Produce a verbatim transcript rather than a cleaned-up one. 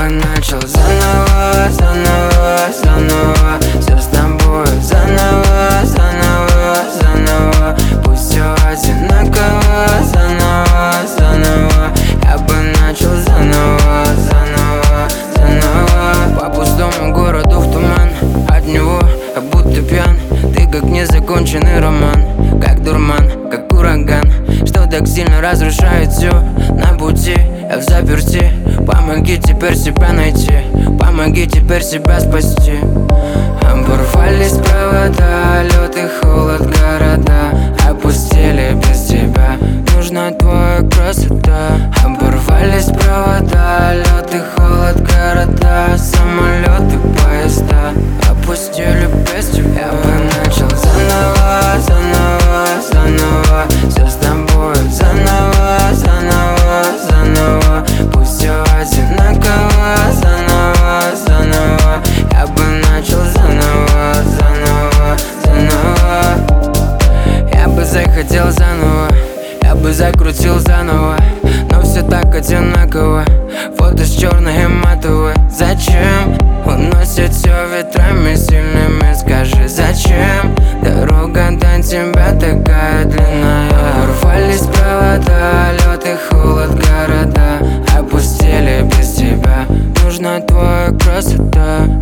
бы начал заново, заново, заново. Все с тобой заново, заново, заново. Пусть все одинаково, заново, заново. Я бы начал заново, заново, заново. По пустому городу в туман, от него как будто пьян. Ты как незаконченный роман, как дурман, как ураган, что так сильно разрушает все на пути. Я в заперти, помоги теперь себя найти, помоги теперь себя спасти. Оборвались провода, лед и холод города опустили без тебя, нужна твоя красота. Оборвались провода, лед и холод города, самолеты, поезда опустили без тебя. Я бы начал заново, заново, заново. Все с тобой заново, заново, заново. Пусть все одинаково, заново, заново. Я бы начал заново, заново, заново. Я бы захотел заново, я бы закрутил заново, но все так одинаково. Фото с черной и матовой. Зачем уносит все ветрами сильными? Скажи, зачем дорога до тебя такая длинная? Порвались провода, лед и холод города опустили без тебя, нужна твоя красота.